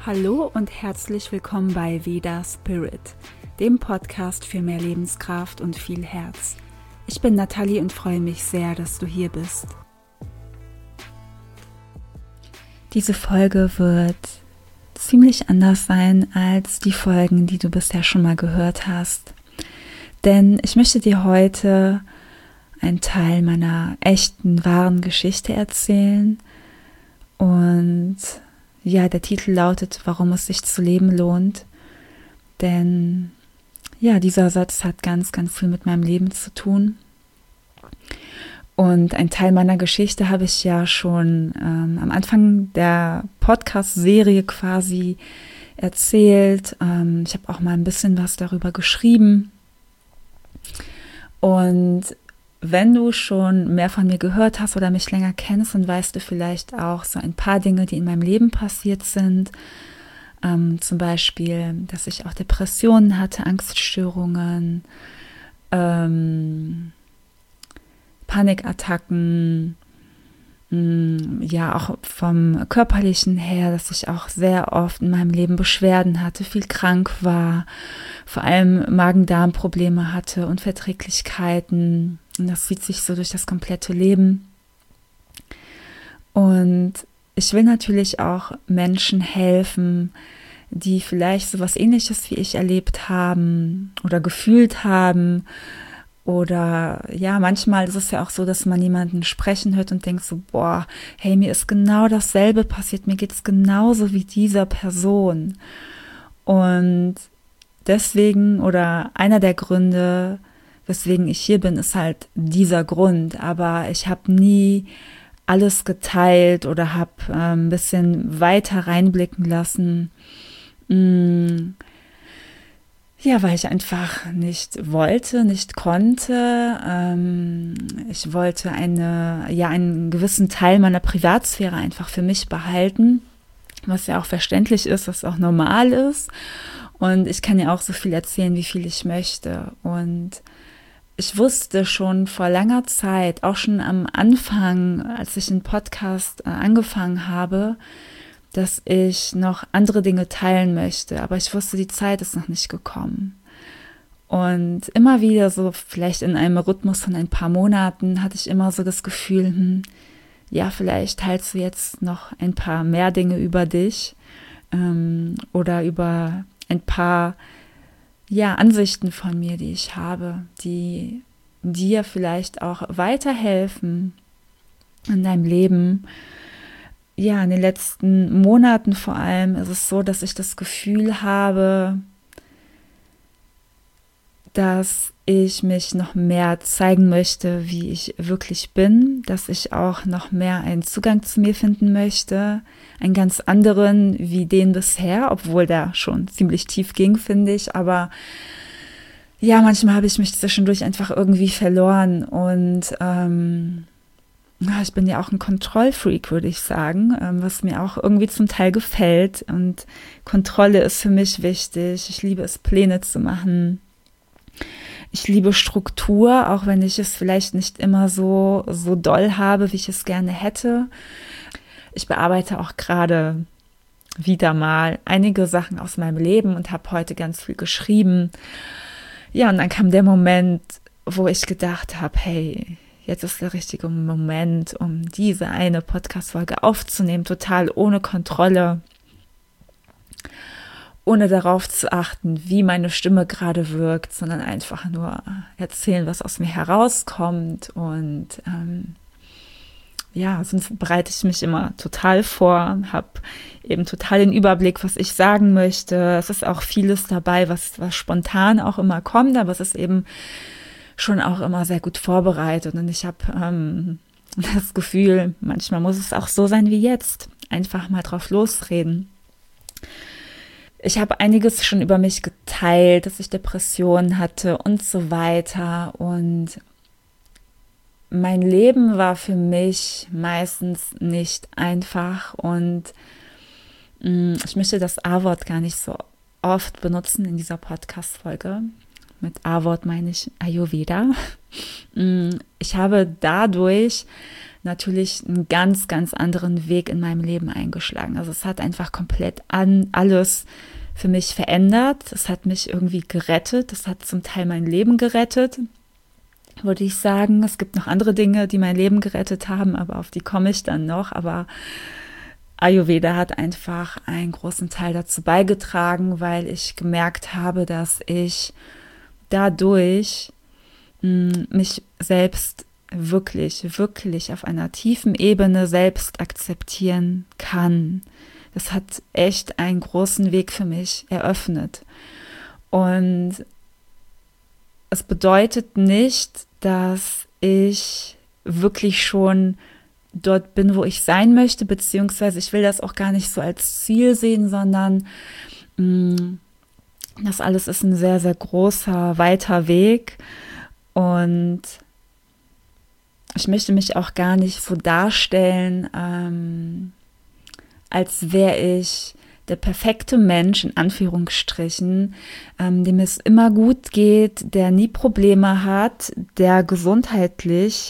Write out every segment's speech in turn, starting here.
Hallo und herzlich willkommen bei Veda Spirit, dem Podcast für mehr Lebenskraft und viel Herz. Ich bin Nathalie und freue mich sehr, dass du hier bist. Diese Folge wird ziemlich anders sein als die Folgen, die du bisher schon mal gehört hast. Denn ich möchte dir heute einen Teil meiner echten, wahren Geschichte erzählen. Und ja, der Titel lautet, warum es sich zu leben lohnt. Denn ja, dieser Satz hat ganz, ganz viel mit meinem Leben zu tun. Und ein Teil meiner Geschichte habe ich ja schon am Anfang der Podcast-Serie quasi erzählt. Ich habe auch mal ein bisschen was darüber geschrieben. Und wenn du schon mehr von mir gehört hast oder mich länger kennst, dann weißt du vielleicht auch so ein paar Dinge, die in meinem Leben passiert sind. Zum Beispiel, dass ich auch Depressionen hatte, Angststörungen, Panikattacken, ja auch vom Körperlichen her, dass ich auch sehr oft in meinem Leben Beschwerden hatte, viel krank war, vor allem Magen-Darm-Probleme hatte, Unverträglichkeiten. Und das zieht sich so durch das komplette Leben. Und ich will natürlich auch Menschen helfen, die vielleicht so was Ähnliches wie ich erlebt haben oder gefühlt haben. Oder ja, manchmal ist es ja auch so, dass man jemanden sprechen hört und denkt so, boah, hey, mir ist genau dasselbe passiert, mir geht es genauso wie dieser Person. Und deswegen oder einer der Gründe, weswegen ich hier bin, ist halt dieser Grund. Aber ich habe nie alles geteilt oder habe ein bisschen weiter reinblicken lassen. Ja, weil ich einfach nicht wollte, nicht konnte. Ich wollte einen gewissen Teil meiner Privatsphäre einfach für mich behalten, was ja auch verständlich ist, was auch normal ist. Und ich kann ja auch so viel erzählen, wie viel ich möchte. Und ich wusste schon vor langer Zeit, auch schon am Anfang, als ich den Podcast angefangen habe, dass ich noch andere Dinge teilen möchte. Aber ich wusste, die Zeit ist noch nicht gekommen. Und immer wieder so, vielleicht in einem Rhythmus von ein paar Monaten, hatte ich immer so das Gefühl, ja, vielleicht teilst du jetzt noch ein paar mehr Dinge über dich oder über ein paar Ansichten von mir, die ich habe, die dir vielleicht auch weiterhelfen in deinem Leben. Ja, in den letzten Monaten vor allem ist es so, dass ich das Gefühl habe, dass ich mich noch mehr zeigen möchte, wie ich wirklich bin, dass ich auch noch mehr einen Zugang zu mir finden möchte, einen ganz anderen wie den bisher, obwohl der schon ziemlich tief ging, finde ich, aber ja, manchmal habe ich mich zwischendurch einfach irgendwie verloren und ich bin ja auch ein Kontrollfreak, würde ich sagen, was mir auch irgendwie zum Teil gefällt und Kontrolle ist für mich wichtig. Ich liebe es, Pläne zu machen. Ich liebe Struktur, auch wenn ich es vielleicht nicht immer so doll habe, wie ich es gerne hätte. Ich bearbeite auch gerade wieder mal einige Sachen aus meinem Leben und habe heute ganz viel geschrieben. Ja, und dann kam der Moment, wo ich gedacht habe, hey, jetzt ist der richtige Moment, um diese eine Podcast-Folge aufzunehmen, total ohne Kontrolle, ohne darauf zu achten, wie meine Stimme gerade wirkt, sondern einfach nur erzählen, was aus mir herauskommt. Und sonst bereite ich mich immer total vor, habe eben total den Überblick, was ich sagen möchte. Es ist auch vieles dabei, was spontan auch immer kommt, aber es ist eben schon auch immer sehr gut vorbereitet. Und ich habe das Gefühl, manchmal muss es auch so sein wie jetzt. Einfach mal drauf losreden. Ich habe einiges schon über mich geteilt, dass ich Depressionen hatte und so weiter. Und mein Leben war für mich meistens nicht einfach. Und ich möchte das A-Wort gar nicht so oft benutzen in dieser Podcast-Folge, mit A-Wort meine ich Ayurveda. Ich habe dadurch natürlich einen ganz, ganz anderen Weg in meinem Leben eingeschlagen. Also es hat einfach komplett alles für mich verändert. Es hat mich irgendwie gerettet. Es hat zum Teil mein Leben gerettet, würde ich sagen. Es gibt noch andere Dinge, die mein Leben gerettet haben, aber auf die komme ich dann noch. Aber Ayurveda hat einfach einen großen Teil dazu beigetragen, weil ich gemerkt habe, dass ich dadurch mich selbst wirklich, wirklich auf einer tiefen Ebene selbst akzeptieren kann. Das hat echt einen großen Weg für mich eröffnet. Und es bedeutet nicht, dass ich wirklich schon dort bin, wo ich sein möchte, beziehungsweise ich will das auch gar nicht so als Ziel sehen, sondern das alles ist ein sehr, sehr großer, weiter Weg und ich möchte mich auch gar nicht so darstellen, als wäre ich der perfekte Mensch, in Anführungsstrichen, dem es immer gut geht, der nie Probleme hat, der gesundheitlich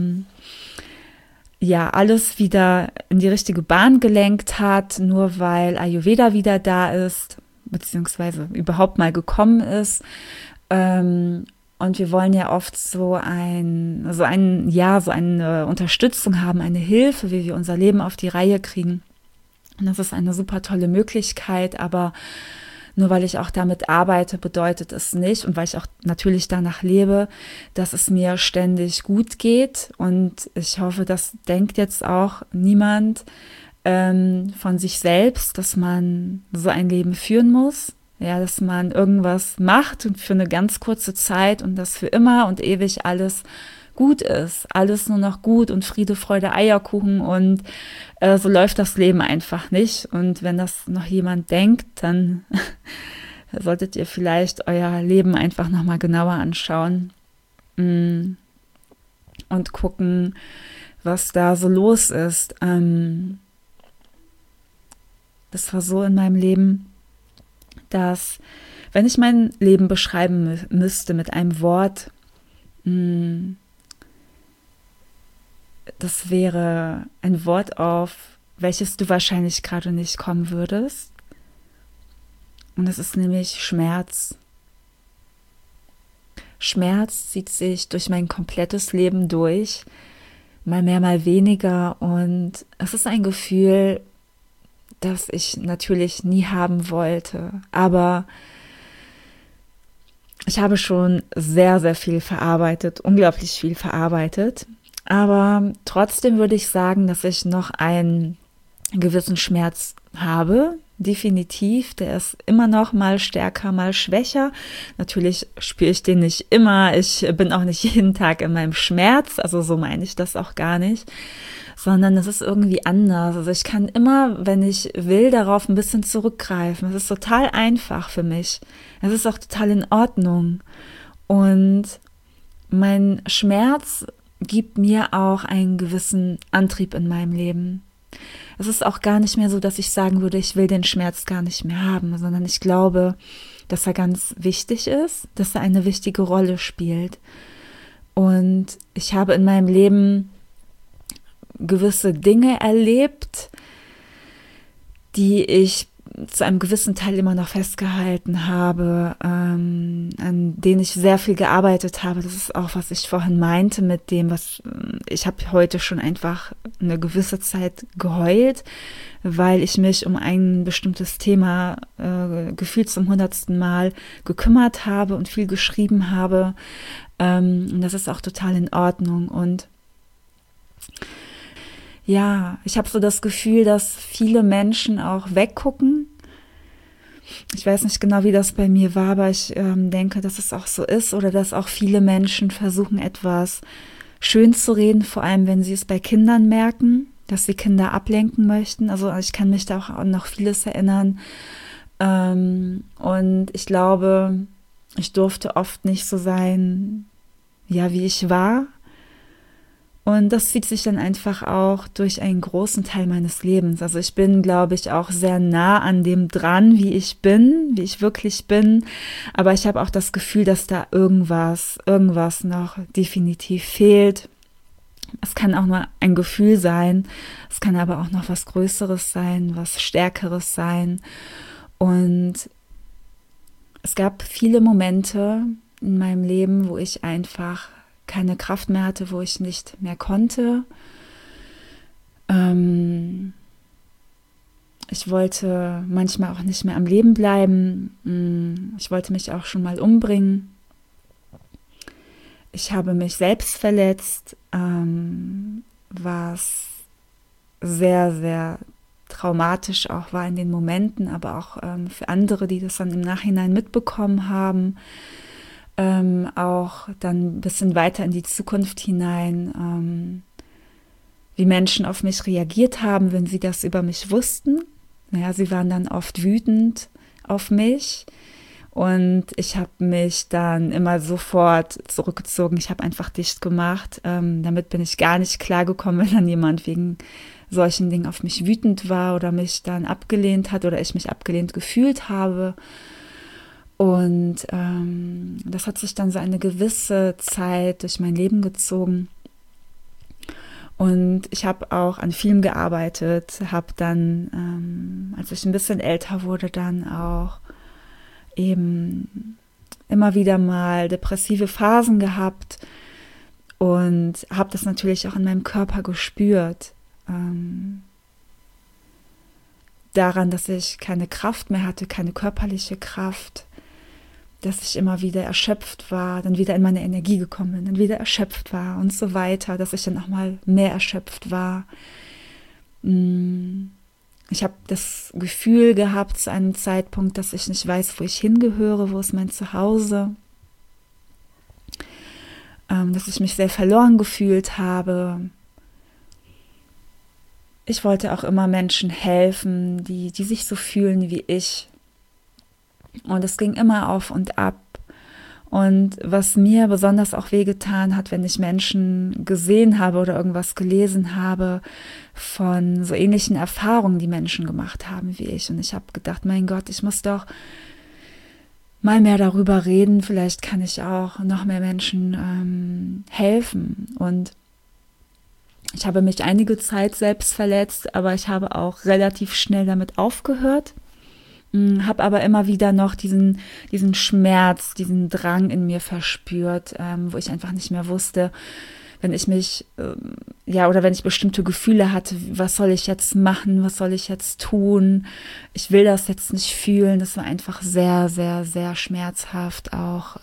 alles wieder in die richtige Bahn gelenkt hat, nur weil Ayurveda wieder da ist, beziehungsweise überhaupt mal gekommen ist. Und wir wollen ja oft so eine Unterstützung haben, eine Hilfe, wie wir unser Leben auf die Reihe kriegen. Und das ist eine super tolle Möglichkeit, aber nur weil ich auch damit arbeite, bedeutet es nicht und weil ich auch natürlich danach lebe, dass es mir ständig gut geht. Und ich hoffe, das denkt jetzt auch niemand von sich selbst, dass man so ein Leben führen muss. Ja, dass man irgendwas macht und für eine ganz kurze Zeit und das für immer und ewig alles gut ist. Alles nur noch gut und Friede, Freude, Eierkuchen und so läuft das Leben einfach nicht. Und wenn das noch jemand denkt, dann solltet ihr vielleicht euer Leben einfach nochmal genauer anschauen und gucken, was da so los ist. Das war so in meinem Leben, dass, wenn ich mein Leben beschreiben müsste mit einem Wort, das wäre ein Wort, auf welches du wahrscheinlich gerade nicht kommen würdest. Und es ist nämlich Schmerz. Schmerz zieht sich durch mein komplettes Leben durch, mal mehr, mal weniger. Und es ist ein Gefühl, das ich natürlich nie haben wollte. Aber ich habe schon sehr, sehr viel verarbeitet, unglaublich viel verarbeitet. Aber trotzdem würde ich sagen, dass ich noch einen gewissen Schmerz habe. Definitiv, der ist immer noch mal stärker, mal schwächer. Natürlich spüre ich den nicht immer. Ich bin auch nicht jeden Tag in meinem Schmerz. Also so meine ich das auch gar nicht. Sondern es ist irgendwie anders. Also ich kann immer, wenn ich will, darauf ein bisschen zurückgreifen. Es ist total einfach für mich. Es ist auch total in Ordnung. Und mein Schmerz gibt mir auch einen gewissen Antrieb in meinem Leben. Es ist auch gar nicht mehr so, dass ich sagen würde, ich will den Schmerz gar nicht mehr haben, sondern ich glaube, dass er ganz wichtig ist, dass er eine wichtige Rolle spielt. Und ich habe in meinem Leben gewisse Dinge erlebt, die ich zu einem gewissen Teil immer noch festgehalten habe, an denen ich sehr viel gearbeitet habe. Das ist auch, was ich vorhin meinte mit dem, was ich habe heute schon einfach eine gewisse Zeit geheult, weil ich mich um ein bestimmtes Thema gefühlt zum 100. Mal gekümmert habe und viel geschrieben habe. Und das ist auch total in Ordnung. Und ja, ich habe so das Gefühl, dass viele Menschen auch weggucken. Ich weiß nicht genau, wie das bei mir war, aber ich denke, dass es auch so ist oder dass auch viele Menschen versuchen, etwas schön zu reden, vor allem wenn sie es bei Kindern merken, dass sie Kinder ablenken möchten. Also ich kann mich da auch an noch vieles erinnern. Und ich glaube, ich durfte oft nicht so sein, ja, wie ich war. Und das zieht sich dann einfach auch durch einen großen Teil meines Lebens. Also ich bin, glaube ich, auch sehr nah an dem dran, wie ich bin, wie ich wirklich bin. Aber ich habe auch das Gefühl, dass da irgendwas noch definitiv fehlt. Es kann auch nur ein Gefühl sein. Es kann aber auch noch was Größeres sein, was Stärkeres sein. Und es gab viele Momente in meinem Leben, wo ich einfach keine Kraft mehr hatte, wo ich nicht mehr konnte. Ich wollte manchmal auch nicht mehr am Leben bleiben. Ich wollte mich auch schon mal umbringen. Ich habe mich selbst verletzt, was sehr, sehr traumatisch auch war in den Momenten, aber auch für andere, die das dann im Nachhinein mitbekommen haben. Auch dann ein bisschen weiter in die Zukunft hinein, wie Menschen auf mich reagiert haben, wenn sie das über mich wussten. Naja, sie waren dann oft wütend auf mich und ich habe mich dann immer sofort zurückgezogen. Ich habe einfach dicht gemacht. Damit bin ich gar nicht klargekommen, wenn dann jemand wegen solchen Dingen auf mich wütend war oder mich dann abgelehnt hat oder ich mich abgelehnt gefühlt habe. Und das hat sich dann so eine gewisse Zeit durch mein Leben gezogen. Und ich habe auch an Film gearbeitet, habe dann, als ich ein bisschen älter wurde, dann auch eben immer wieder mal depressive Phasen gehabt und habe das natürlich auch in meinem Körper gespürt. Daran, dass ich keine Kraft mehr hatte, keine körperliche Kraft, dass ich immer wieder erschöpft war, dann wieder in meine Energie gekommen bin, dann wieder erschöpft war und so weiter, dass ich dann auch mal mehr erschöpft war. Ich habe das Gefühl gehabt zu einem Zeitpunkt, dass ich nicht weiß, wo ich hingehöre, wo ist mein Zuhause, dass ich mich sehr verloren gefühlt habe. Ich wollte auch immer Menschen helfen, die sich so fühlen wie ich. Und es ging immer auf und ab. Und was mir besonders auch wehgetan hat, wenn ich Menschen gesehen habe oder irgendwas gelesen habe von so ähnlichen Erfahrungen, die Menschen gemacht haben wie ich. Und ich habe gedacht, mein Gott, ich muss doch mal mehr darüber reden. Vielleicht kann ich auch noch mehr Menschen helfen. Und ich habe mich einige Zeit selbst verletzt, aber ich habe auch relativ schnell damit aufgehört. Habe aber immer wieder noch diesen Schmerz, diesen Drang in mir verspürt, wo ich einfach nicht mehr wusste, wenn ich mich, oder wenn ich bestimmte Gefühle hatte, was soll ich jetzt machen, was soll ich jetzt tun? Ich will das jetzt nicht fühlen. Das war einfach sehr, sehr, sehr schmerzhaft auch,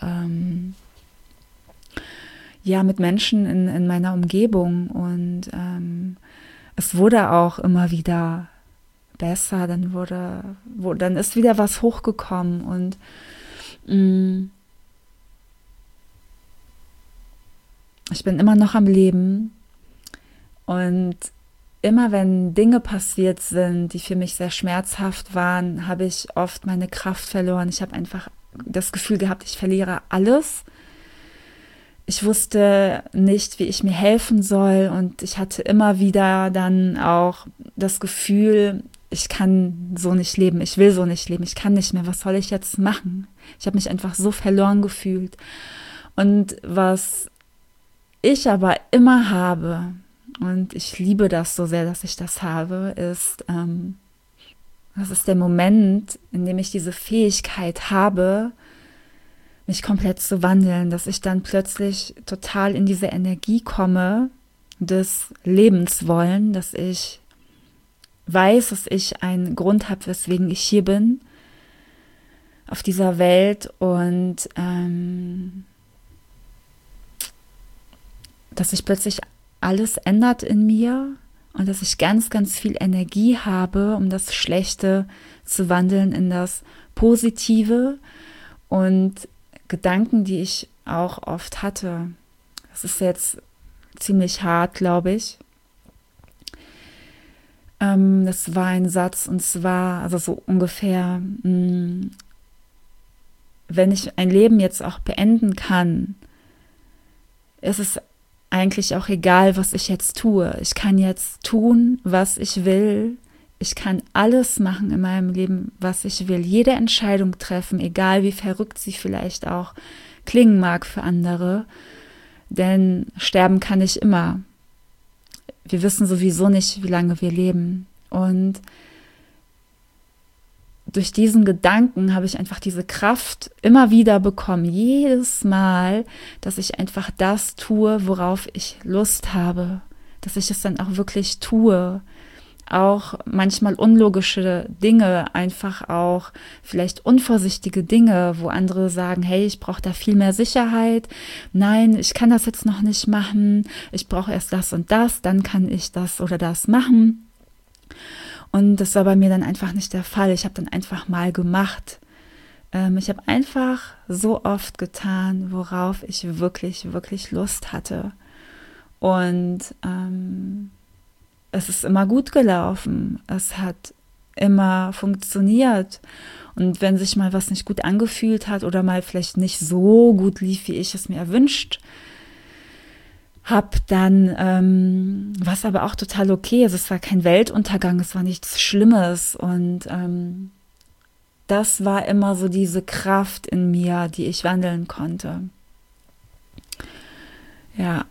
mit Menschen in meiner Umgebung. Und es wurde auch immer wieder besser, dann ist wieder was hochgekommen und ich bin immer noch am Leben und immer wenn Dinge passiert sind, die für mich sehr schmerzhaft waren, habe ich oft meine Kraft verloren. Ich habe einfach das Gefühl gehabt, ich verliere alles. Ich wusste nicht, wie ich mir helfen soll und ich hatte immer wieder dann auch das Gefühl, ich kann so nicht leben, ich will so nicht leben, ich kann nicht mehr, was soll ich jetzt machen? Ich habe mich einfach so verloren gefühlt. Und was ich aber immer habe, und ich liebe das so sehr, dass ich das habe, das ist der Moment, in dem ich diese Fähigkeit habe, mich komplett zu wandeln, dass ich dann plötzlich total in diese Energie komme des Lebenswollen, dass ich weiß, dass ich einen Grund habe, weswegen ich hier bin, auf dieser Welt und dass sich plötzlich alles ändert in mir und dass ich ganz, ganz viel Energie habe, um das Schlechte zu wandeln in das Positive und Gedanken, die ich auch oft hatte. Das ist jetzt ziemlich hart, glaube ich. Das war ein Satz und zwar, also so ungefähr, wenn ich ein Leben jetzt auch beenden kann, ist es eigentlich auch egal, was ich jetzt tue. Ich kann jetzt tun, was ich will. Ich kann alles machen in meinem Leben, was ich will. Jede Entscheidung treffen, egal wie verrückt sie vielleicht auch klingen mag für andere. Denn sterben kann ich immer. Wir wissen sowieso nicht, wie lange wir leben. Und durch diesen Gedanken habe ich einfach diese Kraft immer wieder bekommen. Jedes Mal, dass ich einfach das tue, worauf ich Lust habe. Dass ich es dann auch wirklich tue. Auch manchmal unlogische Dinge, einfach auch vielleicht unvorsichtige Dinge, wo andere sagen, hey, ich brauche da viel mehr Sicherheit. Nein, ich kann das jetzt noch nicht machen. Ich brauche erst das und das, dann kann ich das oder das machen. Und das war bei mir dann einfach nicht der Fall. Ich habe dann einfach mal gemacht. Ich habe einfach so oft getan, worauf ich wirklich, wirklich Lust hatte. Und es ist immer gut gelaufen. Es hat immer funktioniert. Und wenn sich mal was nicht gut angefühlt hat oder mal vielleicht nicht so gut lief, wie ich es mir erwünscht habe, dann war es aber auch total okay. Also es war kein Weltuntergang, es war nichts Schlimmes. Und das war immer so diese Kraft in mir, die ich wandeln konnte. Ja.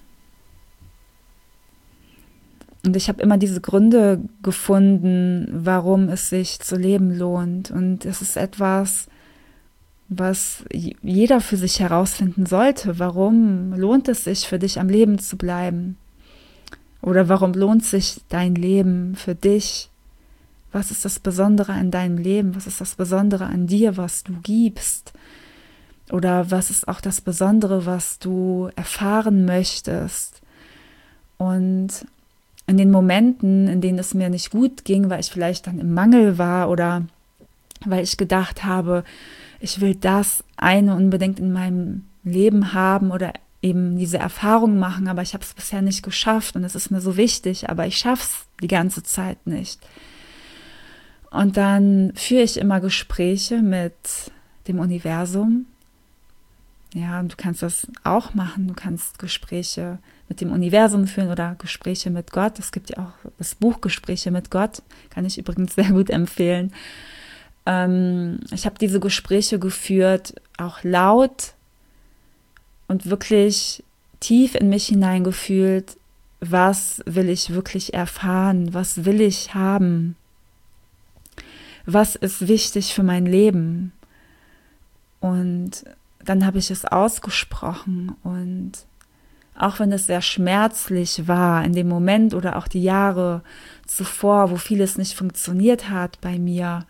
Und ich habe immer diese Gründe gefunden, warum es sich zu leben lohnt. Und es ist etwas, was jeder für sich herausfinden sollte. Warum lohnt es sich für dich am Leben zu bleiben? Oder warum lohnt sich dein Leben für dich? Was ist das Besondere an deinem Leben? Was ist das Besondere an dir, was du gibst? Oder was ist auch das Besondere, was du erfahren möchtest? Und in den Momenten, in denen es mir nicht gut ging, weil ich vielleicht dann im Mangel war oder weil ich gedacht habe, ich will das eine unbedingt in meinem Leben haben oder eben diese Erfahrung machen, aber ich habe es bisher nicht geschafft und es ist mir so wichtig, aber ich schaffe es die ganze Zeit nicht. Und dann führe ich immer Gespräche mit dem Universum. Ja, und du kannst das auch machen. Du kannst Gespräche mit dem Universum führen oder Gespräche mit Gott. Es gibt ja auch das Buch Gespräche mit Gott. Kann ich übrigens sehr gut empfehlen. Ich habe diese Gespräche geführt, auch laut und wirklich tief in mich hineingefühlt. Was will ich wirklich erfahren? Was will ich haben? Was ist wichtig für mein Leben? Und dann habe ich es ausgesprochen und auch wenn es sehr schmerzlich war in dem Moment oder auch die Jahre zuvor, wo vieles nicht funktioniert hat bei mir,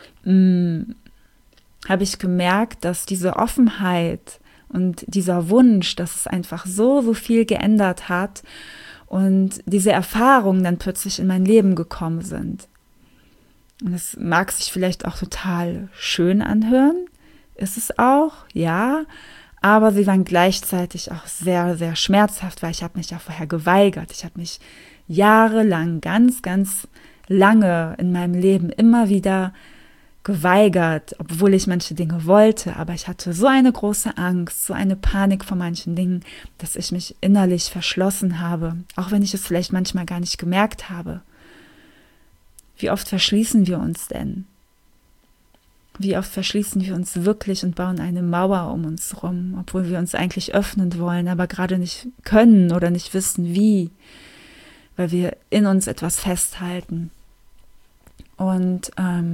habe ich gemerkt, dass diese Offenheit und dieser Wunsch, dass es einfach so viel geändert hat und diese Erfahrungen dann plötzlich in mein Leben gekommen sind. Und es mag sich vielleicht auch total schön anhören, ist es auch, ja, aber sie waren gleichzeitig auch sehr, sehr schmerzhaft, weil ich habe mich ja vorher geweigert. Ich habe mich jahrelang, ganz, ganz lange in meinem Leben immer wieder geweigert, obwohl ich manche Dinge wollte, aber ich hatte so eine große Angst, so eine Panik vor manchen Dingen, dass ich mich innerlich verschlossen habe, auch wenn ich es vielleicht manchmal gar nicht gemerkt habe. Wie oft verschließen wir uns denn? Wie oft verschließen wir uns wirklich und bauen eine Mauer um uns rum, obwohl wir uns eigentlich öffnen wollen, aber gerade nicht können oder nicht wissen wie, weil wir in uns etwas festhalten. Und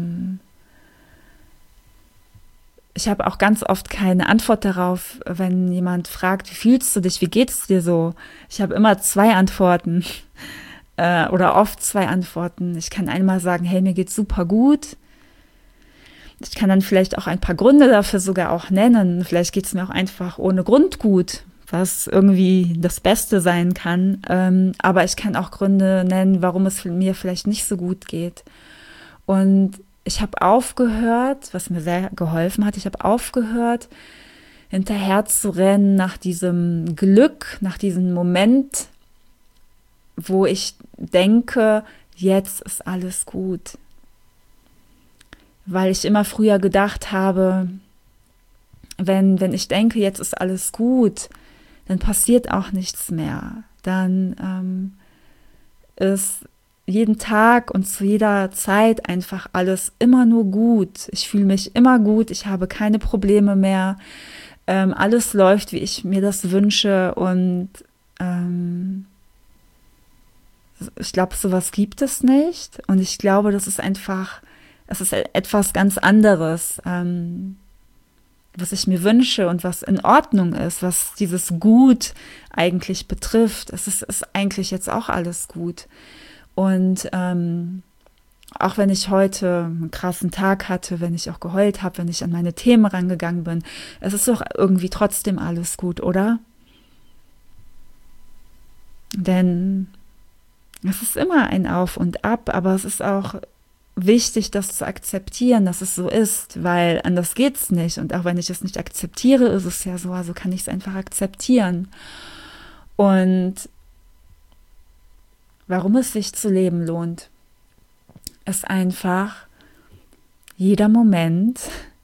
ich habe auch ganz oft keine Antwort darauf, wenn jemand fragt, wie fühlst du dich, wie geht's dir so? Ich habe immer 2 Antworten oder oft 2 Antworten. Ich kann einmal sagen, hey, mir geht's super gut. Ich kann dann vielleicht auch ein paar Gründe dafür sogar auch nennen. Vielleicht geht es mir auch einfach ohne Grund gut, was irgendwie das Beste sein kann. Aber ich kann auch Gründe nennen, warum es mir vielleicht nicht so gut geht. Und ich habe aufgehört, was mir sehr geholfen hat, ich habe aufgehört, hinterher zu rennen nach diesem Glück, nach diesem Moment, wo ich denke, jetzt ist alles gut. Weil ich immer früher gedacht habe, wenn ich denke, jetzt ist alles gut, dann passiert auch nichts mehr. Dann ist jeden Tag und zu jeder Zeit einfach alles immer nur gut. Ich fühle mich immer gut, ich habe keine Probleme mehr. Alles läuft, wie ich mir das wünsche und ich glaube, sowas gibt es nicht und ich glaube, das ist einfach, es ist etwas ganz anderes, was ich mir wünsche und was in Ordnung ist, was dieses Gut eigentlich betrifft. Ist eigentlich jetzt auch alles gut. Und auch wenn ich heute einen krassen Tag hatte, wenn ich auch geheult habe, wenn ich an meine Themen rangegangen bin, es ist doch irgendwie trotzdem alles gut, oder? Denn es ist immer ein Auf und Ab, aber es ist auch wichtig, das zu akzeptieren, dass es so ist, weil anders geht's nicht. Und auch wenn ich es nicht akzeptiere, ist es ja so, also kann ich es einfach akzeptieren. Und warum es sich zu leben lohnt, ist einfach jeder Moment,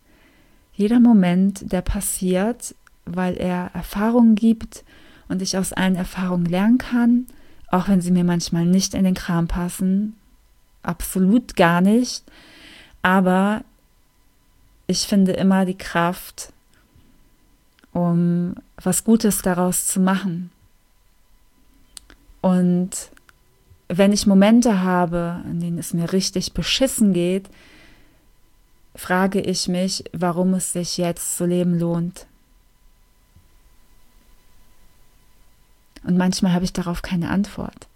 der passiert, weil er Erfahrungen gibt und ich aus allen Erfahrungen lernen kann, auch wenn sie mir manchmal nicht in den Kram passen, absolut gar nicht, aber ich finde immer die Kraft, um was Gutes daraus zu machen. Und wenn ich Momente habe, in denen es mir richtig beschissen geht, frage ich mich, warum es sich jetzt zu leben lohnt. Und manchmal habe ich darauf keine Antwort.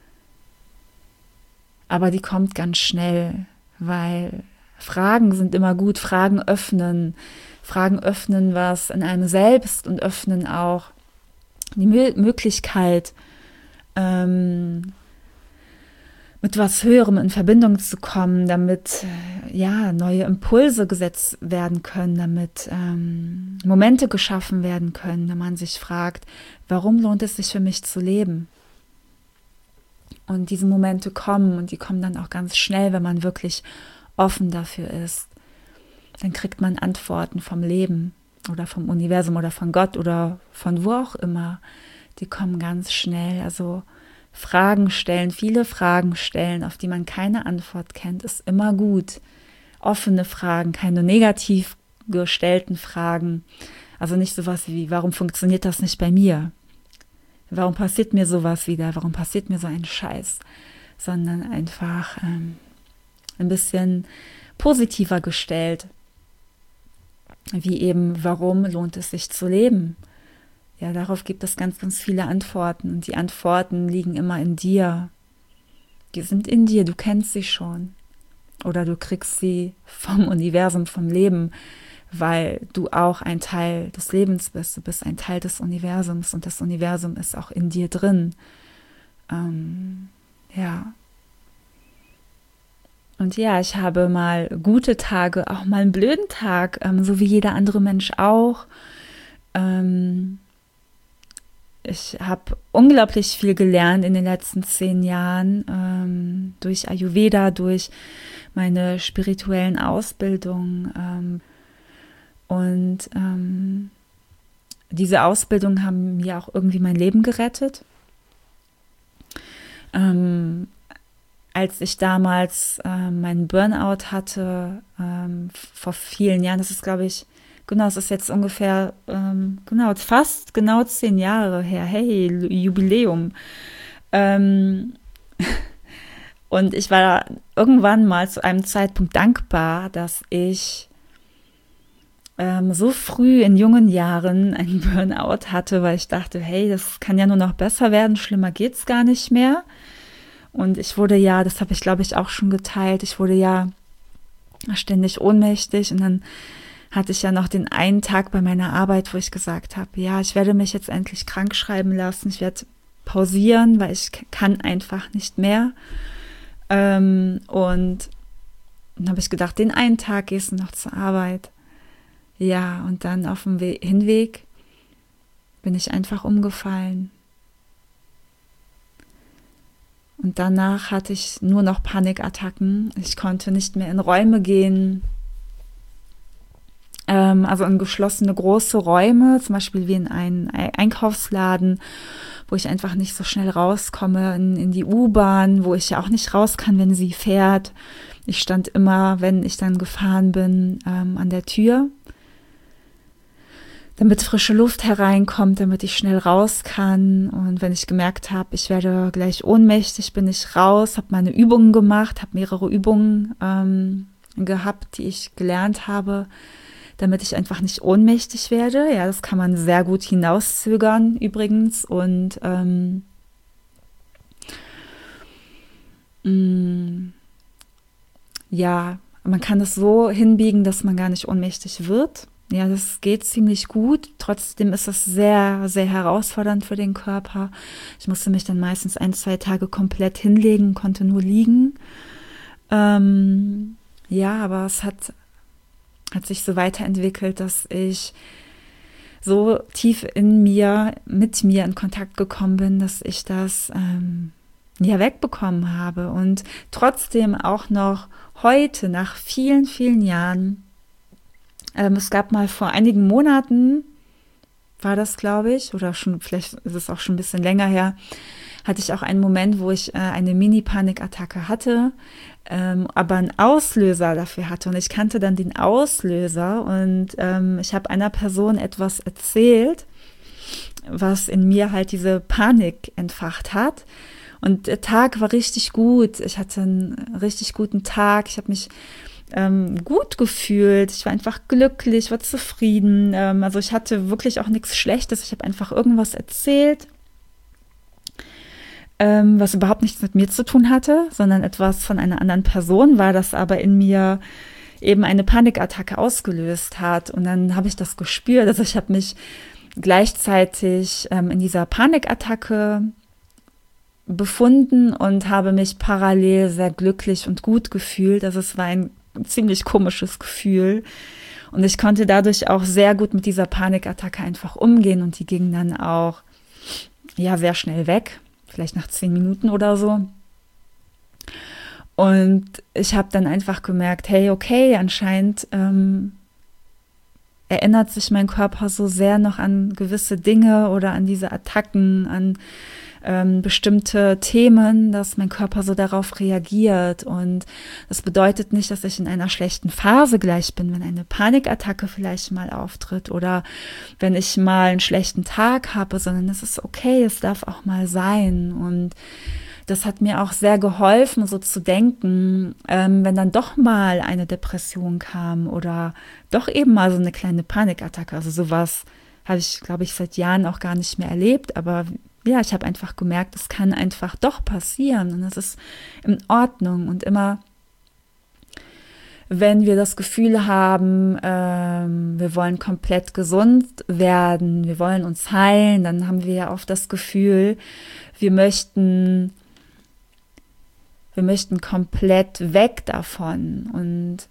Aber die kommt ganz schnell, weil Fragen sind immer gut, Fragen öffnen was in einem selbst und öffnen auch die Möglichkeit, mit was Höherem in Verbindung zu kommen, damit neue Impulse gesetzt werden können, damit Momente geschaffen werden können, wenn man sich fragt, warum lohnt es sich für mich zu leben? Und diese Momente kommen und die kommen dann auch ganz schnell, wenn man wirklich offen dafür ist. Dann kriegt man Antworten vom Leben oder vom Universum oder von Gott oder von wo auch immer. Die kommen ganz schnell, also Fragen stellen, viele Fragen stellen, auf die man keine Antwort kennt, ist immer gut. Offene Fragen, keine negativ gestellten Fragen. Also nicht sowas wie, warum funktioniert das nicht bei mir? Warum passiert mir sowas wieder? Warum passiert mir so ein Scheiß? Sondern einfach ein bisschen positiver gestellt. Wie eben, warum lohnt es sich zu leben? Ja, darauf gibt es ganz, ganz viele Antworten. Und die Antworten liegen immer in dir. Die sind in dir, du kennst sie schon. Oder du kriegst sie vom Universum, vom Leben, weil du auch ein Teil des Lebens bist. Du bist ein Teil des Universums und das Universum ist auch in dir drin. Und ja, ich habe mal gute Tage, auch mal einen blöden Tag, so wie jeder andere Mensch auch. Ich habe unglaublich viel gelernt in den letzten 10 Jahren, durch Ayurveda, durch meine spirituellen Ausbildungen. Und diese Ausbildungen haben mir auch irgendwie mein Leben gerettet. Als ich damals meinen Burnout hatte, vor vielen Jahren, das ist, glaube ich, genau, es ist jetzt ungefähr, fast genau 10 Jahre her. Hey, Jubiläum. Und ich war irgendwann mal zu einem Zeitpunkt dankbar, dass ich so früh in jungen Jahren einen Burnout hatte, weil ich dachte, hey, das kann ja nur noch besser werden, schlimmer geht's gar nicht mehr. Und ich wurde ja, das habe ich glaube ich auch schon geteilt, ich wurde ja ständig ohnmächtig und dann hatte ich ja noch den einen Tag bei meiner Arbeit, wo ich gesagt habe, ja, ich werde mich jetzt endlich krank schreiben lassen, ich werde pausieren, weil ich kann einfach nicht mehr. Und dann habe ich gedacht, den einen Tag gehst du noch zur Arbeit. Ja, und dann auf dem Hinweg bin ich einfach umgefallen. Und danach hatte ich nur noch Panikattacken. Ich konnte nicht mehr in Räume gehen. also in geschlossene große Räume, zum Beispiel wie in einen Einkaufsladen, wo ich einfach nicht so schnell rauskomme, in die U-Bahn, wo ich ja auch nicht raus kann, wenn sie fährt. Ich stand immer, wenn ich dann gefahren bin, an der Tür, damit frische Luft hereinkommt, damit ich schnell raus kann. Und wenn ich gemerkt habe, ich werde gleich ohnmächtig, bin ich raus, habe meine Übungen gemacht, habe mehrere Übungen gehabt, die ich gelernt habe, damit ich einfach nicht ohnmächtig werde. Ja, das kann man sehr gut hinauszögern übrigens. Und ja, man kann es so hinbiegen, dass man gar nicht ohnmächtig wird. Ja, das geht ziemlich gut. Trotzdem ist es sehr, sehr herausfordernd für den Körper. Ich musste mich dann meistens 1-2 Tage komplett hinlegen, konnte nur liegen. Ja, aber es hat sich so weiterentwickelt, dass ich so tief in mir, mit mir in Kontakt gekommen bin, dass ich das ja wegbekommen habe. Und trotzdem auch noch heute, nach vielen, vielen Jahren, es gab mal vor einigen Monaten, war das, glaube ich, oder schon, vielleicht ist es auch schon ein bisschen länger her, hatte ich auch einen Moment, wo ich eine Mini-Panikattacke hatte, aber einen Auslöser dafür hatte. Und ich kannte dann den Auslöser und ich habe einer Person etwas erzählt, was in mir halt diese Panik entfacht hat. Und der Tag war richtig gut. Ich hatte einen richtig guten Tag. Ich habe mich gut gefühlt. Ich war einfach glücklich, war zufrieden. Also ich hatte wirklich auch nichts Schlechtes. Ich habe einfach irgendwas erzählt, was überhaupt nichts mit mir zu tun hatte, sondern etwas von einer anderen Person war, das aber in mir eben eine Panikattacke ausgelöst hat. Und dann habe ich das gespürt. Also ich habe mich gleichzeitig in dieser Panikattacke befunden und habe mich parallel sehr glücklich und gut gefühlt. Also es war ein ziemlich komisches Gefühl. Und ich konnte dadurch auch sehr gut mit dieser Panikattacke einfach umgehen und die ging dann auch ja sehr schnell weg, vielleicht nach 10 Minuten oder so. Und ich habe dann einfach gemerkt, hey, okay, anscheinend erinnert sich mein Körper so sehr noch an gewisse Dinge oder an diese Attacken, an bestimmte Themen, dass mein Körper so darauf reagiert. Und das bedeutet nicht, dass ich in einer schlechten Phase gleich bin, wenn eine Panikattacke vielleicht mal auftritt oder wenn ich mal einen schlechten Tag habe, sondern es ist okay, es darf auch mal sein. Und das hat mir auch sehr geholfen, so zu denken, wenn dann doch mal eine Depression kam oder doch eben mal so eine kleine Panikattacke. Also sowas habe ich, glaube ich, seit Jahren auch gar nicht mehr erlebt, aber ja, ich habe einfach gemerkt, es kann einfach doch passieren und es ist in Ordnung. Und immer, wenn wir das Gefühl haben, wir wollen komplett gesund werden, wir wollen uns heilen, dann haben wir ja oft das Gefühl, wir möchten komplett weg davon. Und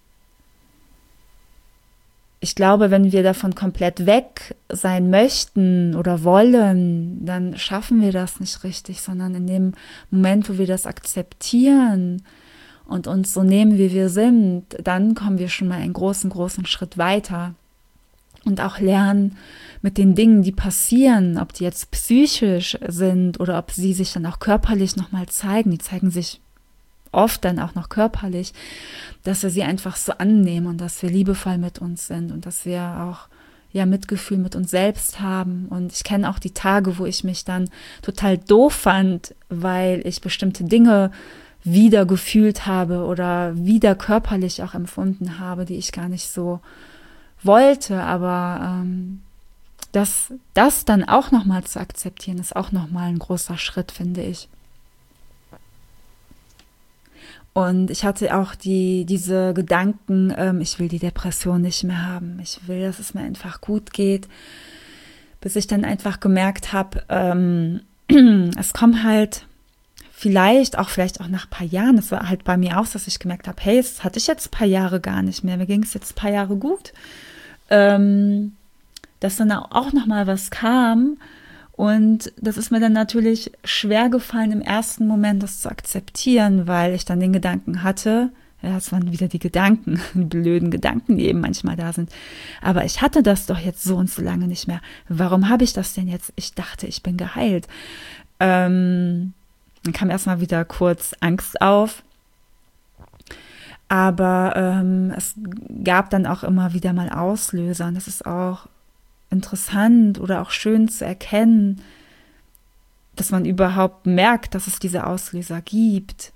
ich glaube, wenn wir davon komplett weg sein möchten oder wollen, dann schaffen wir das nicht richtig, sondern in dem Moment, wo wir das akzeptieren und uns so nehmen, wie wir sind, dann kommen wir schon mal einen großen, großen Schritt weiter und auch lernen mit den Dingen, die passieren, ob die jetzt psychisch sind oder ob sie sich dann auch körperlich nochmal zeigen. Die zeigen sich oft dann auch noch körperlich, dass wir sie einfach so annehmen und dass wir liebevoll mit uns sind und dass wir auch ja Mitgefühl mit uns selbst haben. Und ich kenne auch die Tage, wo ich mich dann total doof fand, weil ich bestimmte Dinge wieder gefühlt habe oder wieder körperlich auch empfunden habe, die ich gar nicht so wollte. Aber das dann auch nochmal zu akzeptieren, ist auch nochmal ein großer Schritt, finde ich. Und ich hatte auch diese Gedanken, ich will die Depression nicht mehr haben. Ich will, dass es mir einfach gut geht. Bis ich dann einfach gemerkt habe, es kommt halt vielleicht auch nach ein paar Jahren, das war halt bei mir auch, dass ich gemerkt habe, hey, das hatte ich jetzt ein paar Jahre gar nicht mehr. Mir ging es jetzt ein paar Jahre gut. Dass dann auch nochmal was kam. Und das ist mir dann natürlich schwer gefallen, im ersten Moment das zu akzeptieren, weil ich dann den Gedanken hatte, Ja, es waren wieder die Gedanken, die blöden Gedanken, die eben manchmal da sind. Aber ich hatte das doch jetzt so und so lange nicht mehr. Warum habe ich das denn jetzt? Ich dachte, ich bin geheilt. Dann kam erstmal wieder kurz Angst auf. Aber es gab dann auch immer wieder mal Auslöser. Und das ist auch interessant oder auch schön zu erkennen, dass man überhaupt merkt, dass es diese Auslöser gibt.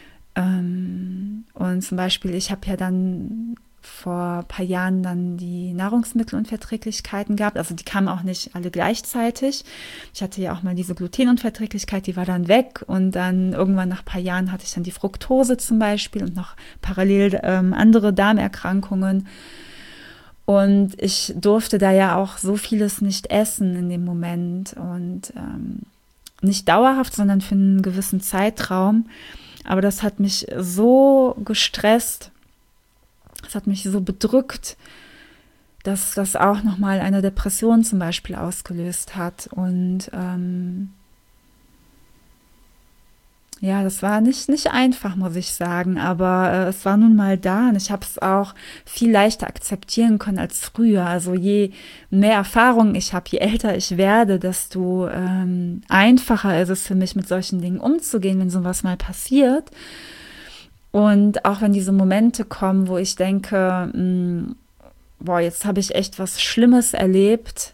Und zum Beispiel, ich habe ja dann vor ein paar Jahren dann die Nahrungsmittelunverträglichkeiten gehabt. Also die kamen auch nicht alle gleichzeitig. Ich hatte ja auch mal diese Glutenunverträglichkeit, die war dann weg. Und dann irgendwann nach ein paar Jahren hatte ich dann die Fructose zum Beispiel und noch parallel andere Darmerkrankungen. Und ich durfte da ja auch so vieles nicht essen in dem Moment. Und nicht dauerhaft, sondern für einen gewissen Zeitraum. Aber das hat mich so gestresst, das hat mich so bedrückt, dass das auch nochmal eine Depression zum Beispiel ausgelöst hat. Und ja, das war nicht einfach, muss ich sagen, aber es war nun mal da und ich habe es auch viel leichter akzeptieren können als früher. Also je mehr Erfahrung ich habe, je älter ich werde, desto einfacher ist es für mich, mit solchen Dingen umzugehen, wenn sowas mal passiert. Und auch wenn diese Momente kommen, wo ich denke, boah, jetzt habe ich echt was Schlimmes erlebt,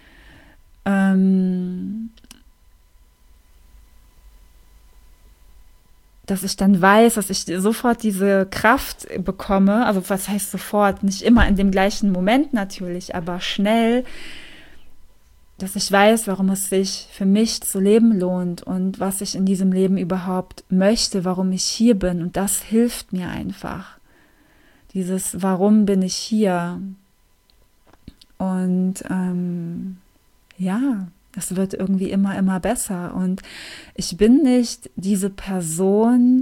dass ich dann weiß, dass ich sofort diese Kraft bekomme, also was heißt sofort, nicht immer in dem gleichen Moment natürlich, aber schnell, dass ich weiß, warum es sich für mich zu leben lohnt und was ich in diesem Leben überhaupt möchte, warum ich hier bin. Und das hilft mir einfach. Dieses, warum bin ich hier? Und ja, es wird irgendwie immer besser. Und ich bin nicht diese Person,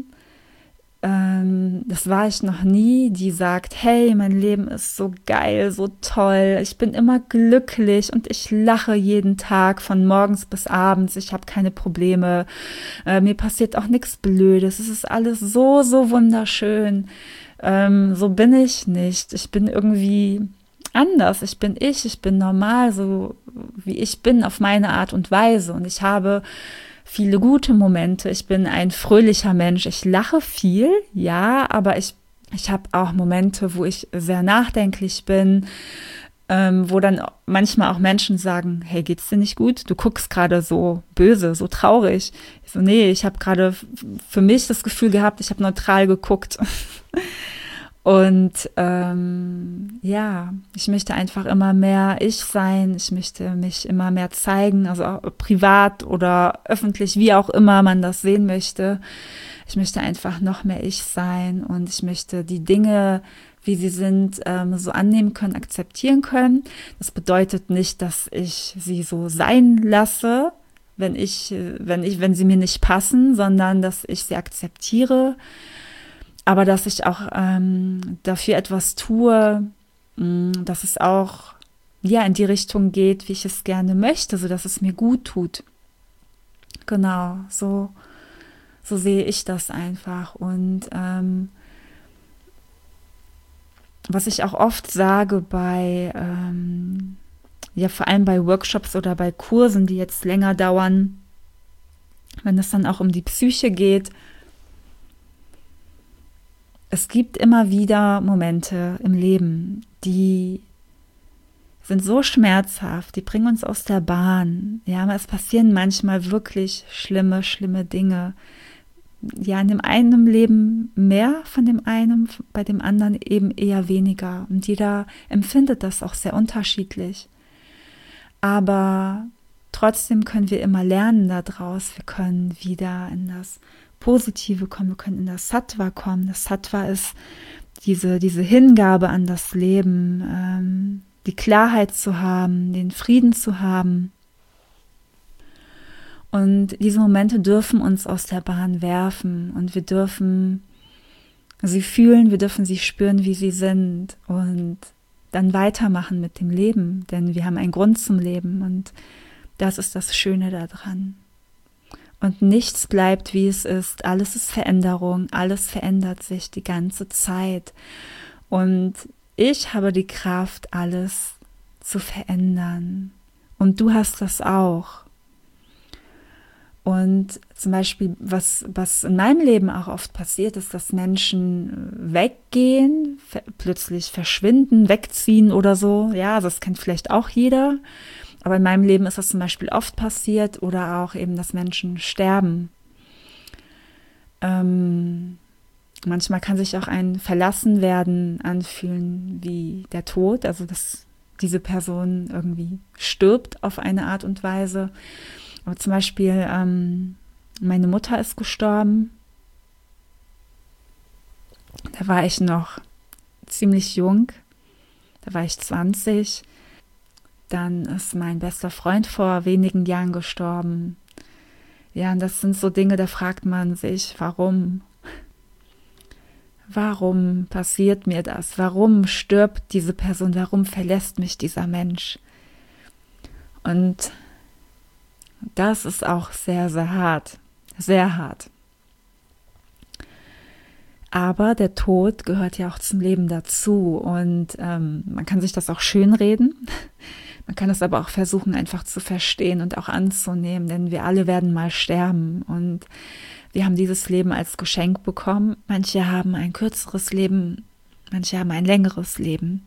das war ich noch nie, die sagt, hey, mein Leben ist so geil, so toll, ich bin immer glücklich und ich lache jeden Tag von morgens bis abends, ich habe keine Probleme, mir passiert auch nichts Blödes, es ist alles so wunderschön. So bin ich nicht. Ich bin irgendwie anders. Ich bin normal, so wie ich bin, auf meine Art und Weise. Und ich habe viele gute Momente. Ich bin ein fröhlicher Mensch. Ich lache viel, ja, aber ich habe auch Momente, wo ich sehr nachdenklich bin, wo dann manchmal auch Menschen sagen, hey, geht's dir nicht gut? Du guckst gerade so böse, so traurig. Ich so, nee, ich habe gerade für mich das Gefühl gehabt, ich habe neutral geguckt. Und ja, ich möchte einfach immer mehr ich sein, ich möchte mich immer mehr zeigen, also auch privat oder öffentlich, wie auch immer man das sehen möchte. Ich möchte einfach noch mehr ich sein und ich möchte die Dinge, wie sie sind, so annehmen können, akzeptieren können. Das bedeutet nicht, dass ich sie so sein lasse, wenn sie mir nicht passen, sondern dass ich sie akzeptiere. Aber dass ich auch dafür etwas tue, dass es auch ja in die Richtung geht, wie ich es gerne möchte, so dass es mir gut tut. Genau, so sehe ich das einfach. Und was ich auch oft sage bei ja vor allem bei Workshops oder bei Kursen, die jetzt länger dauern, wenn es dann auch um die Psyche geht. Es gibt immer wieder Momente im Leben, die sind so schmerzhaft, die bringen uns aus der Bahn. Ja, es passieren manchmal wirklich schlimme Dinge. Ja, in dem einen Leben mehr von dem einen, bei dem anderen eben eher weniger. Und jeder empfindet das auch sehr unterschiedlich. Aber trotzdem können wir immer lernen daraus. Wir können wieder in das Positive kommen, wir können in das Sattva kommen. Das Sattva ist diese Hingabe an das Leben, die Klarheit zu haben, den Frieden zu haben. Und diese Momente dürfen uns aus der Bahn werfen und wir dürfen sie fühlen, wir dürfen sie spüren, wie sie sind und dann weitermachen mit dem Leben, denn wir haben einen Grund zum Leben und das ist das Schöne daran. Und nichts bleibt, wie es ist. Alles ist Veränderung, alles verändert sich die ganze Zeit. Und ich habe die Kraft, alles zu verändern. Und du hast das auch. Und zum Beispiel, was in meinem Leben auch oft passiert, ist, dass Menschen weggehen, plötzlich verschwinden, wegziehen oder so. Ja, das kennt vielleicht auch jeder. Aber in meinem Leben ist das zum Beispiel oft passiert oder auch eben, dass Menschen sterben. Manchmal kann sich auch ein Verlassenwerden anfühlen wie der Tod, also dass diese Person irgendwie stirbt auf eine Art und Weise. Aber zum Beispiel, meine Mutter ist gestorben. Da war ich noch ziemlich jung. Da war ich 20. Dann ist mein bester Freund vor wenigen Jahren gestorben. Ja, und das sind so Dinge, da fragt man sich, warum? Warum passiert mir das? Warum stirbt diese Person? Warum verlässt mich dieser Mensch? Und das ist auch sehr, sehr hart. Sehr hart. Aber der Tod gehört ja auch zum Leben dazu. Und man kann sich das auch schönreden. Man kann es aber auch versuchen, einfach zu verstehen und auch anzunehmen. Denn wir alle werden mal sterben. Und wir haben dieses Leben als Geschenk bekommen. Manche haben ein kürzeres Leben, manche haben ein längeres Leben.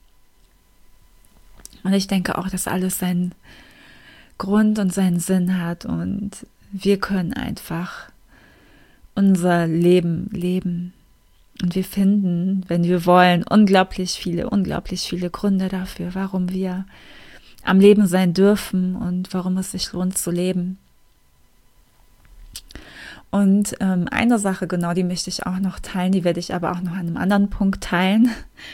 Und ich denke auch, dass alles seinen Grund und seinen Sinn hat. Und wir können einfach unser Leben leben. Und wir finden, wenn wir wollen, unglaublich viele Gründe dafür, warum wir am Leben sein dürfen und warum es sich lohnt zu leben. Und eine Sache, genau, die möchte ich auch noch teilen, die werde ich aber auch noch an einem anderen Punkt teilen.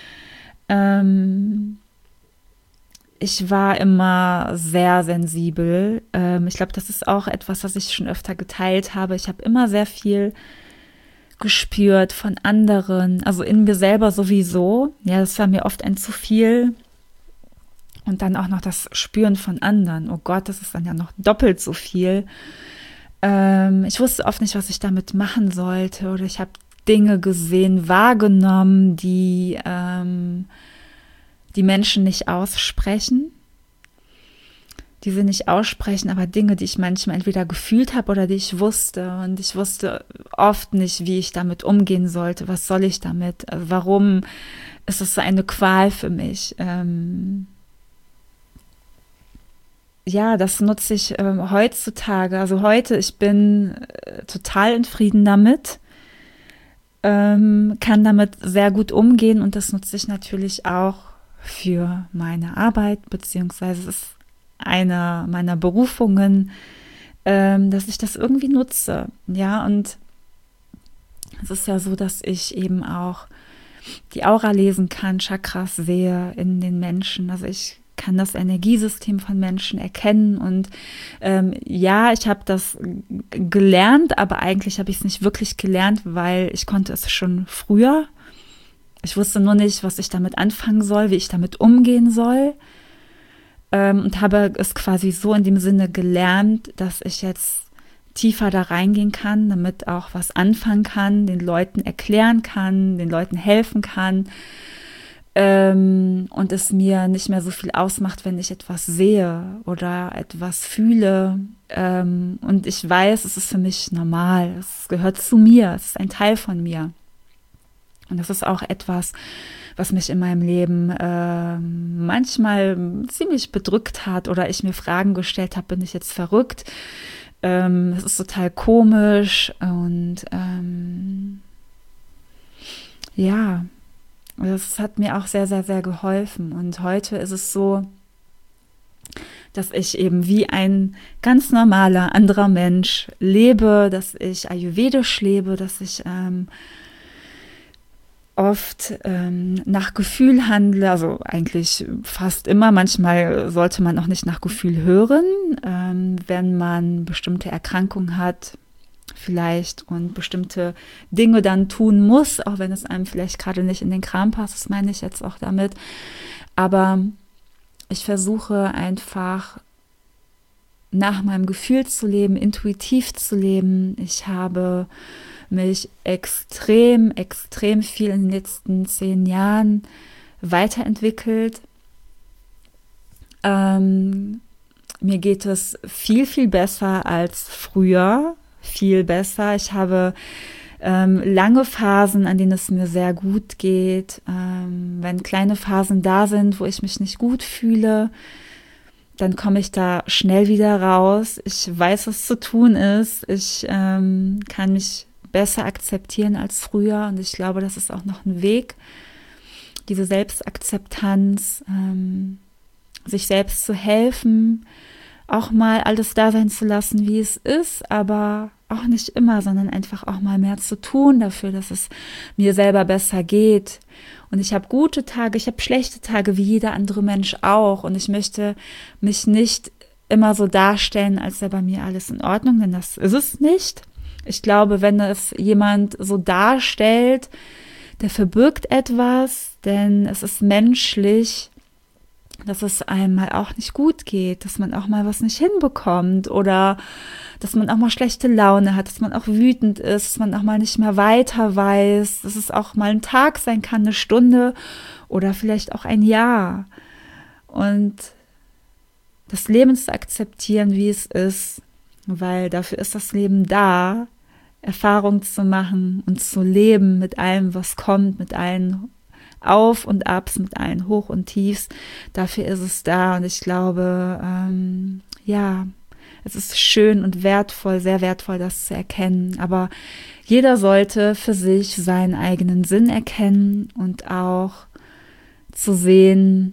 Ich war immer sehr sensibel. Ich glaube, das ist auch etwas, was ich schon öfter geteilt habe. Ich habe immer sehr viel gespürt von anderen, also in mir selber sowieso. Ja, das war mir oft ein zu viel. Und dann auch noch das Spüren von anderen. Oh Gott, das ist dann ja noch doppelt so viel. Ich wusste oft nicht, was ich damit machen sollte. Oder ich habe Dinge gesehen, wahrgenommen, die die Menschen nicht aussprechen. Die sie nicht aussprechen, aber Dinge, die ich manchmal entweder gefühlt habe oder die ich wusste. Und ich wusste oft nicht, wie ich damit umgehen sollte. Was soll ich damit? Also warum ist es so eine Qual für mich? Ja, das nutze ich heutzutage. Also heute, ich bin total in Frieden damit, kann damit sehr gut umgehen und das nutze ich natürlich auch für meine Arbeit, beziehungsweise es ist eine meiner Berufungen, dass ich das irgendwie nutze. Ja, und es ist ja so, dass ich eben auch die Aura lesen kann, Chakras sehe in den Menschen. Also ich kann das Energiesystem von Menschen erkennen und ja, ich habe das gelernt, aber eigentlich habe ich es nicht wirklich gelernt, weil ich konnte es schon früher. Ich wusste nur nicht, was ich damit anfangen soll, wie ich damit umgehen soll und habe es quasi so in dem Sinne gelernt, dass ich jetzt tiefer da reingehen kann, damit auch was anfangen kann, den Leuten erklären kann, den Leuten helfen kann. Und es mir nicht mehr so viel ausmacht, wenn ich etwas sehe oder etwas fühle. Und ich weiß, es ist für mich normal. Es gehört zu mir. Es ist ein Teil von mir. Und das ist auch etwas, was mich in meinem Leben manchmal ziemlich bedrückt hat oder ich mir Fragen gestellt habe, bin ich jetzt verrückt? Es ist total komisch und ja, das hat mir auch sehr, sehr, sehr geholfen. Und heute ist es so, dass ich eben wie ein ganz normaler anderer Mensch lebe, dass ich ayurvedisch lebe, dass ich oft nach Gefühl handle, also eigentlich fast immer. Manchmal sollte man auch nicht nach Gefühl hören, wenn man bestimmte Erkrankungen hat, vielleicht und bestimmte Dinge dann tun muss, auch wenn es einem vielleicht gerade nicht in den Kram passt, das meine ich jetzt auch damit. Aber ich versuche einfach nach meinem Gefühl zu leben, intuitiv zu leben. Ich habe mich extrem viel in den letzten 10 Jahren weiterentwickelt. Mir geht es viel besser als früher, viel besser. Ich habe lange Phasen, an denen es mir sehr gut geht. Wenn kleine Phasen da sind, wo ich mich nicht gut fühle, dann komme ich da schnell wieder raus. Ich weiß, was zu tun ist. Ich kann mich besser akzeptieren als früher und ich glaube, das ist auch noch ein Weg, diese Selbstakzeptanz, sich selbst zu helfen, auch mal alles da sein zu lassen, wie es ist, aber auch nicht immer, sondern einfach auch mal mehr zu tun dafür, dass es mir selber besser geht. Und ich habe gute Tage, ich habe schlechte Tage, wie jeder andere Mensch auch. Und ich möchte mich nicht immer so darstellen, als wäre bei mir alles in Ordnung, denn das ist es nicht. Ich glaube, wenn es jemand so darstellt, der verbirgt etwas, denn es ist menschlich, dass es einem mal auch nicht gut geht, dass man auch mal was nicht hinbekommt oder dass man auch mal schlechte Laune hat, dass man auch wütend ist, dass man auch mal nicht mehr weiter weiß, dass es auch mal ein Tag sein kann, eine Stunde oder vielleicht auch ein Jahr. Und das Leben zu akzeptieren, wie es ist, weil dafür ist das Leben da, Erfahrung zu machen und zu leben mit allem, was kommt, mit allen Auf und Abs, mit allen Hoch und Tiefs. Dafür ist es da und ich glaube, es ist schön und wertvoll, sehr wertvoll, das zu erkennen. Aber jeder sollte für sich seinen eigenen Sinn erkennen und auch zu sehen,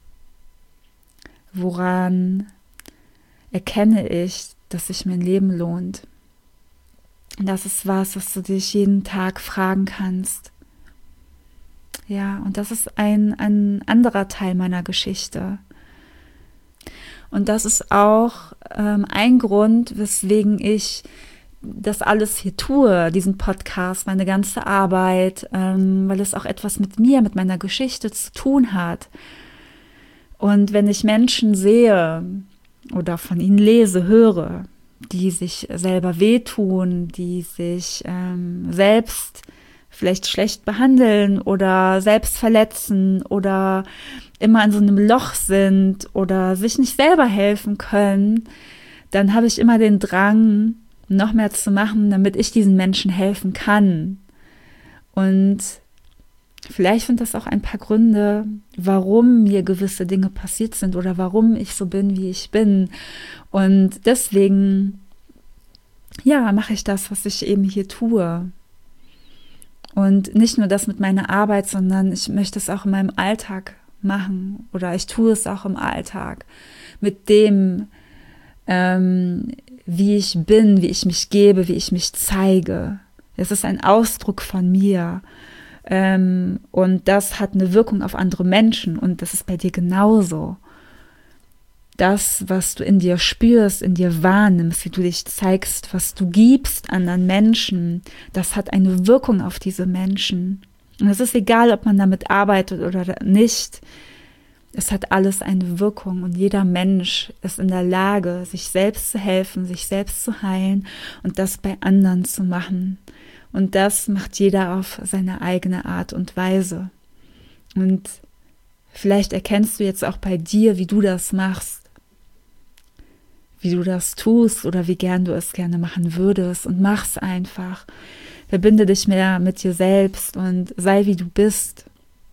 woran erkenne ich, dass sich mein Leben lohnt. Das ist was du dich jeden Tag fragen kannst. Ja, und das ist ein anderer Teil meiner Geschichte. Und das ist auch ein Grund, weswegen ich das alles hier tue, diesen Podcast, meine ganze Arbeit, weil es auch etwas mit mir, mit meiner Geschichte zu tun hat. Und wenn ich Menschen sehe oder von ihnen lese, höre, die sich selber wehtun, die sich selbst vielleicht schlecht behandeln oder selbst verletzen oder immer in so einem Loch sind oder sich nicht selber helfen können, dann habe ich immer den Drang, noch mehr zu machen, damit ich diesen Menschen helfen kann. Und vielleicht sind das auch ein paar Gründe, warum mir gewisse Dinge passiert sind oder warum ich so bin, wie ich bin. Und deswegen, mache ich das, was ich eben hier tue. Und nicht nur das mit meiner Arbeit, sondern ich möchte es auch in meinem Alltag machen oder ich tue es auch im Alltag mit dem, wie ich bin, wie ich mich gebe, wie ich mich zeige. Es ist ein Ausdruck von mir und das hat eine Wirkung auf andere Menschen und das ist bei dir genauso. Das, was du in dir spürst, in dir wahrnimmst, wie du dich zeigst, was du gibst anderen Menschen, das hat eine Wirkung auf diese Menschen. Und es ist egal, ob man damit arbeitet oder nicht. Es hat alles eine Wirkung und jeder Mensch ist in der Lage, sich selbst zu helfen, sich selbst zu heilen und das bei anderen zu machen. Und das macht jeder auf seine eigene Art und Weise. Und vielleicht erkennst du jetzt auch bei dir, wie du das machst, wie du das tust oder wie gern du es gerne machen würdest und mach's einfach. Verbinde dich mehr mit dir selbst und sei wie du bist.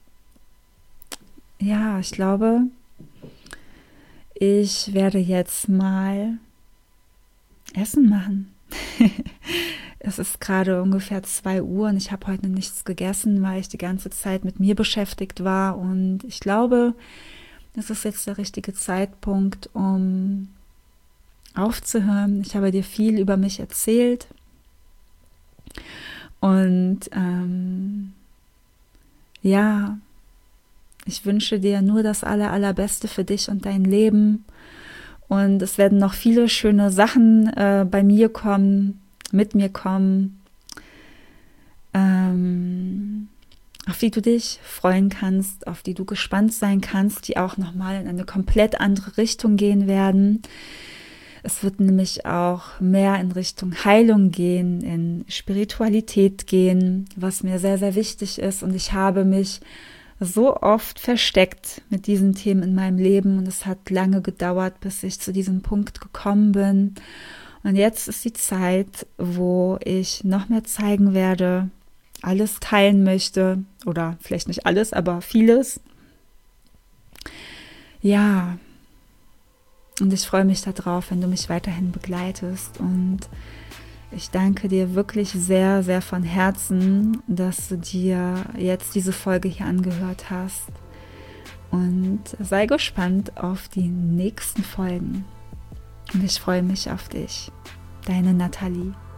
Ja, ich glaube, ich werde jetzt mal Essen machen. Es ist gerade ungefähr 2 Uhr und ich habe heute nichts gegessen, weil ich die ganze Zeit mit mir beschäftigt war und ich glaube, das ist jetzt der richtige Zeitpunkt, um aufzuhören. Ich habe dir viel über mich erzählt und ich wünsche dir nur das Allerbeste für dich und dein Leben und es werden noch viele schöne Sachen bei mir kommen, mit mir kommen, auf die du dich freuen kannst, auf die du gespannt sein kannst, die auch nochmal in eine komplett andere Richtung gehen werden. Es wird nämlich auch mehr in Richtung Heilung gehen, in Spiritualität gehen, was mir sehr, sehr wichtig ist. Und ich habe mich so oft versteckt mit diesen Themen in meinem Leben und es hat lange gedauert, bis ich zu diesem Punkt gekommen bin. Und jetzt ist die Zeit, wo ich noch mehr zeigen werde, alles teilen möchte oder vielleicht nicht alles, aber vieles. Ja, und ich freue mich darauf, wenn du mich weiterhin begleitest und ich danke dir wirklich sehr, sehr von Herzen, dass du dir jetzt diese Folge hier angehört hast und sei gespannt auf die nächsten Folgen und ich freue mich auf dich. Deine Nathalie.